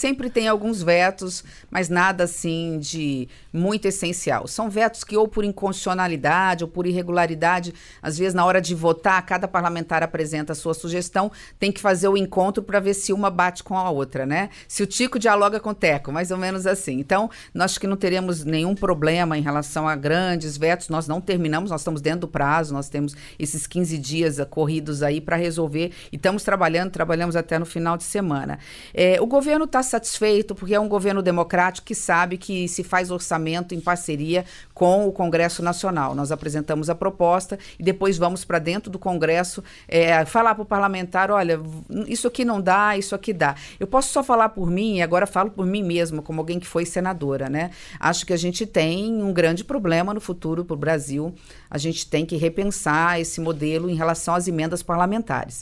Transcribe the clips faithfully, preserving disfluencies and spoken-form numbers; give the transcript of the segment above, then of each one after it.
sempre tem alguns vetos, mas nada assim de muito essencial. São vetos que ou por inconstitucionalidade ou por irregularidade, às vezes na hora de votar, cada parlamentar apresenta a sua sugestão, tem que fazer o encontro para ver se uma bate com a outra, né? Se o Tico dialoga com o Teco, mais ou menos assim. Então, nós acho que não teremos nenhum problema em relação a grandes vetos, nós não terminamos, nós estamos dentro do prazo, nós temos esses quinze dias corridos aí para resolver e estamos trabalhando, trabalhamos até no final de semana. É, o governo está satisfeito porque é um governo democrático que sabe que se faz orçamento em parceria com o Congresso Nacional. Nós apresentamos a proposta e depois vamos para dentro do Congresso é, falar para o parlamentar, olha, isso aqui não dá, isso aqui dá. Eu posso só falar por mim, e agora falo por mim mesma, como alguém que foi senadora, né? Acho que a gente tem um grande problema no futuro para o Brasil. A gente tem que repensar esse modelo em relação às emendas parlamentares.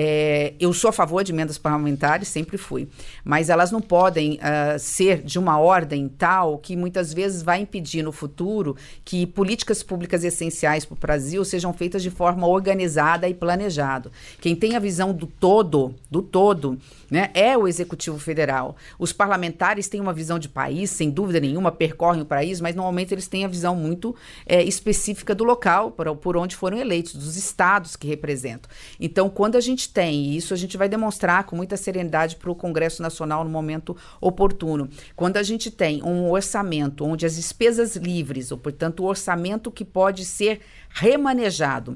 É, eu sou a favor de emendas parlamentares, sempre fui, mas elas não podem uh, ser de uma ordem tal que muitas vezes vai impedir no futuro que políticas públicas essenciais para o Brasil sejam feitas de forma organizada e planejada. Quem tem a visão do todo, do todo, né, é o Executivo Federal. Os parlamentares têm uma visão de país, sem dúvida nenhuma, percorrem o país, mas normalmente eles têm a visão muito é, específica do local, por, por onde foram eleitos, dos estados que representam. Então, quando a gente tem, e isso a gente vai demonstrar com muita serenidade para o Congresso Nacional no momento oportuno, quando a gente tem um orçamento onde as despesas livres, ou portanto o orçamento que pode ser remanejado,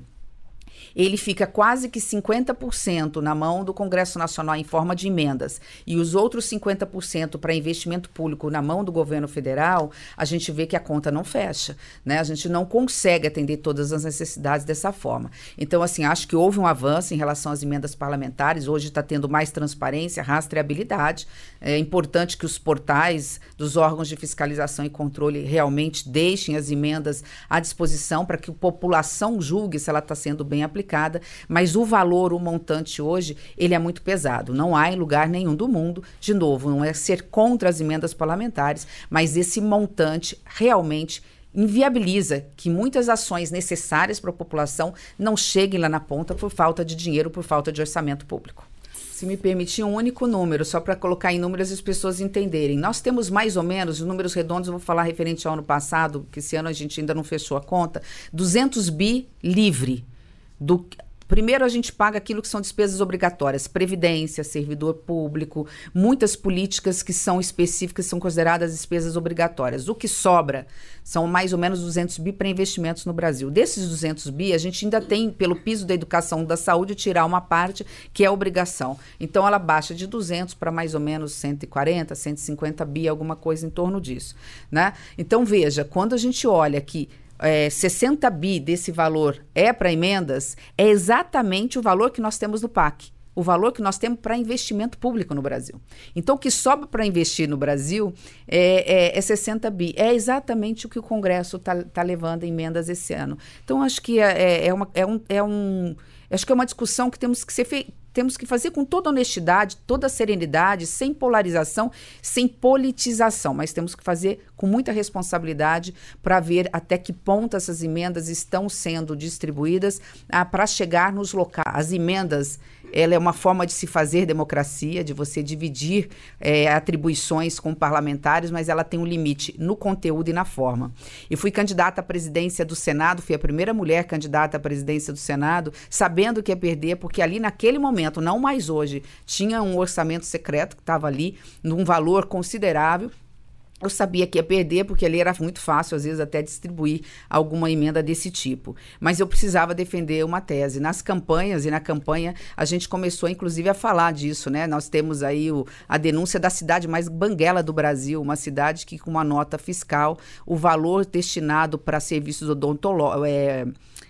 ele fica quase que cinquenta por cento na mão do Congresso Nacional em forma de emendas e os outros cinquenta por cento para investimento público na mão do governo federal, a gente vê que a conta não fecha, né? A gente não consegue atender todas as necessidades dessa forma. Então, assim, acho que houve um avanço em relação às emendas parlamentares, hoje está tendo mais transparência, rastreabilidade. É importante que os portais dos órgãos de fiscalização e controle realmente deixem as emendas à disposição para que a população julgue se ela está sendo bem aplicada. Mas o valor, o montante hoje, ele é muito pesado. Não há em lugar nenhum do mundo, de novo, não é ser contra as emendas parlamentares, mas esse montante realmente inviabiliza que muitas ações necessárias para a população não cheguem lá na ponta por falta de dinheiro, por falta de orçamento público. Se me permitir um único número, só para colocar em números as pessoas entenderem. Nós temos mais ou menos, os números redondos, eu vou falar referente ao ano passado, que esse ano a gente ainda não fechou a conta, duzentos bi livre. Do, primeiro a gente paga aquilo que são despesas obrigatórias, previdência, servidor público, muitas políticas que são específicas, são consideradas despesas obrigatórias. O que sobra são mais ou menos duzentos bi para investimentos no Brasil. Desses duzentos bi, a gente ainda tem, pelo piso da educação da saúde, tirar uma parte que é obrigação. Então, ela baixa de duzentos para mais ou menos cento e quarenta, cento e cinquenta bi, alguma coisa em torno disso, né? Então, veja, quando a gente olha que É, sessenta bi desse valor é para emendas, é exatamente o valor que nós temos no P A C, o valor que nós temos para investimento público no Brasil. Então, o que sobra para investir no Brasil é, é, é sessenta bi. É exatamente o que o Congresso está tá levando em emendas esse ano. Então, acho que é, é, uma, é, um, é, um, acho que é uma discussão que temos que ser feita. Temos que fazer com toda honestidade, toda serenidade, sem polarização, sem politização, mas temos que fazer com muita responsabilidade para ver até que ponto essas emendas estão sendo distribuídas ah, para chegar nos locais. As emendas, ela é uma forma de se fazer democracia, de você dividir é, atribuições com parlamentares, mas ela tem um limite no conteúdo e na forma. Eu fui candidata à presidência do Senado, fui a primeira mulher candidata à presidência do Senado, sabendo que ia perder, porque ali naquele momento, não mais hoje, tinha um orçamento secreto que estava ali num valor considerável. Eu sabia que ia perder, porque ali era muito fácil, às vezes, até distribuir alguma emenda desse tipo. Mas eu precisava defender uma tese. Nas campanhas, e na campanha, a gente começou, inclusive, a falar disso, né? Nós temos aí o, a denúncia da cidade mais banguela do Brasil, uma cidade que, com uma nota fiscal, o valor destinado para serviços odontológicos... É,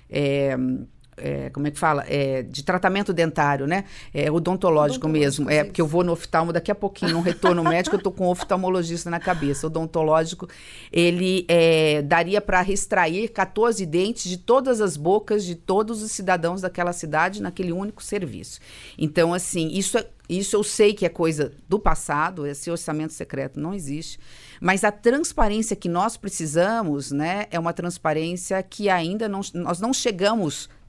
é, É, como é que fala? É, de tratamento dentário, né? É, odontológico, odontológico mesmo. É, porque eu vou no oftalmo daqui a pouquinho, num retorno médico, eu estou com um oftalmologista na cabeça. Odontológico, ele é, daria para extrair quatorze dentes de todas as bocas de todos os cidadãos daquela cidade naquele único serviço. Então, assim, isso é Isso eu sei que é coisa do passado, esse orçamento secreto não existe, mas a transparência que nós precisamos, né, é uma transparência que ainda não, nós não chegamos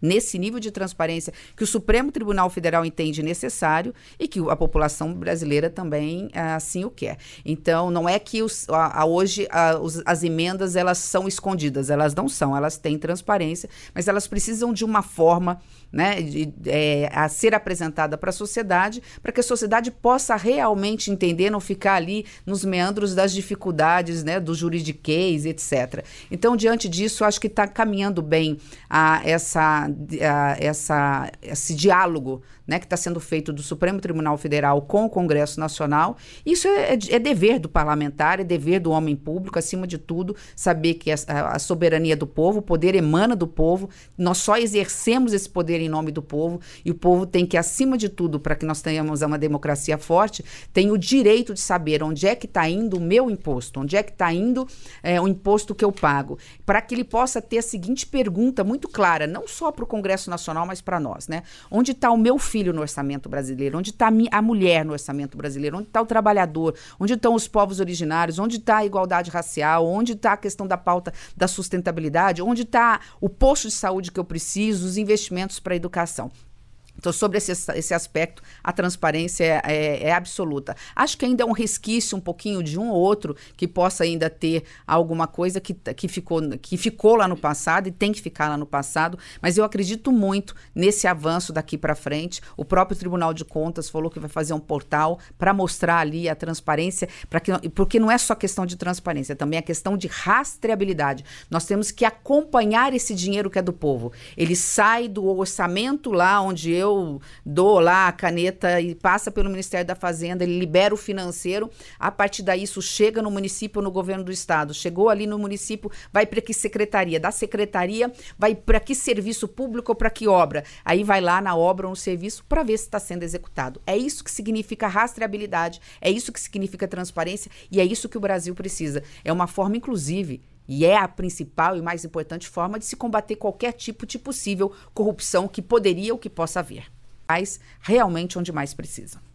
nesse nível de transparência que o Supremo Tribunal Federal entende necessário e que a população brasileira também assim o quer. Então, não é que os, a, a hoje a, os, as emendas elas são escondidas, elas não são, elas têm transparência, mas elas precisam de uma forma, né, de, é, a ser apresentada para a sociedade, para que a sociedade possa realmente entender, não ficar ali nos meandros das dificuldades, né, do juridiquês, etcétera. Então, diante disso, acho que está caminhando bem a, essa, a, essa, esse diálogo, né, que está sendo feito do Supremo Tribunal Federal com o Congresso Nacional. Isso é, é dever do parlamentar, é dever do homem público, acima de tudo, saber que a, a soberania é do povo, o poder emana do povo, nós só exercemos esse poder em nome do povo, e o povo tem que, acima de tudo, para que nós tenhamos uma democracia forte, tem o direito de saber onde é que está indo o meu imposto, onde é que está indo é, o imposto que eu pago, para que ele possa ter a seguinte pergunta muito clara, não só para o Congresso Nacional, mas para nós, né? Onde está o meu filho no orçamento brasileiro? Onde está a mulher no orçamento brasileiro? Onde está o trabalhador? Onde estão os povos originários? Onde está a igualdade racial? Onde está a questão da pauta da sustentabilidade? Onde está o posto de saúde que eu preciso? Os investimentos para a educação? Então, sobre esse, esse aspecto, a transparência é, é, é absoluta. Acho que ainda é um resquício um pouquinho de um ou outro que possa ainda ter alguma coisa que, que, ficou, que ficou lá no passado e tem que ficar lá no passado, mas eu acredito muito nesse avanço daqui para frente. O próprio Tribunal de Contas falou que vai fazer um portal para mostrar ali a transparência, pra que, porque não é só questão de transparência, também é questão de rastreabilidade. Nós temos que acompanhar esse dinheiro que é do povo. Ele sai do orçamento lá onde eu eu dou lá a caneta e passa pelo Ministério da Fazenda, ele libera o financeiro, a partir daí isso chega no município ou no governo do estado, chegou ali no município, vai para que secretaria, da secretaria vai para que serviço público ou para que obra, aí vai lá na obra ou no serviço para ver se está sendo executado. É isso que significa rastreabilidade, é isso que significa transparência e é isso que o Brasil precisa. É uma forma, inclusive, e é a principal e mais importante forma de se combater qualquer tipo de possível corrupção que poderia ou que possa haver. Mas realmente onde mais precisa.